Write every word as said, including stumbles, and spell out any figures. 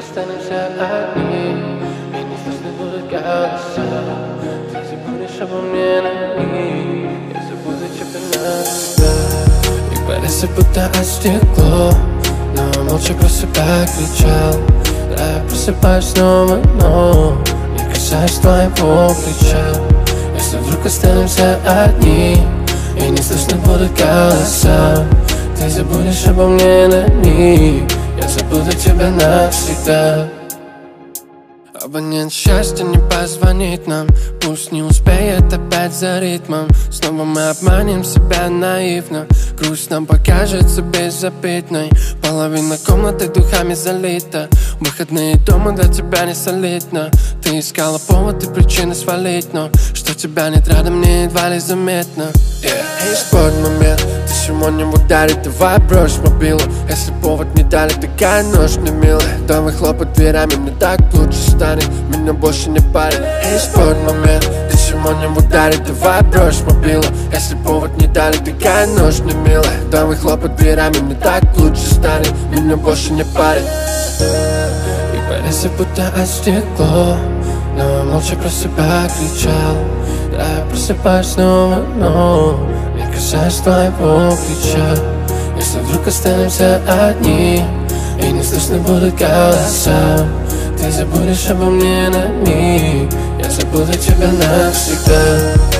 останемся одни, и не слышны будут голоса. Ты забудешь обо мне на миг, я забуду тебя навсегда. И парится будто от стекло, но молча про себя кричал. Да, я просыпаюсь снова, но не касаюсь твоего плеча. Если вдруг останемся одни, и не слышны будут голоса, ты забудешь обо мне на миг, я забуду тебя навсегда. Абонент счастья не позвонит нам, пусть не успеет опять за ритмом. Снова мы обманем себя наивно, грусть нам покажется беззапятной. Половина комнаты духами залита, выходные дома для тебя не солидно. Ты искала повод и причины свалить, но что тебя нет рядом, мне едва ли заметно. Yeah. Эй, спорт момент, ты сегодня в ударе, давай брось мобилу. Если повод не дали, такая ночь не милая. Давай хлопать дверями, мне так лучше станет, меня больше не парит. Эй, спорт момент, ты сегодня в ударе, давай брось мобилу. Если повод не дали, такая ночь не милая. Давай хлопать дверями, мне так лучше станет, меня больше не парит. И парится будто от стекло, но молча про себя кричал. Да, я просыпаюсь снова, но не касаюсь твоего плеча. Если вдруг останемся одни, и не слышны будут голоса, ты забудешь обо мне на миг, я забуду тебя навсегда.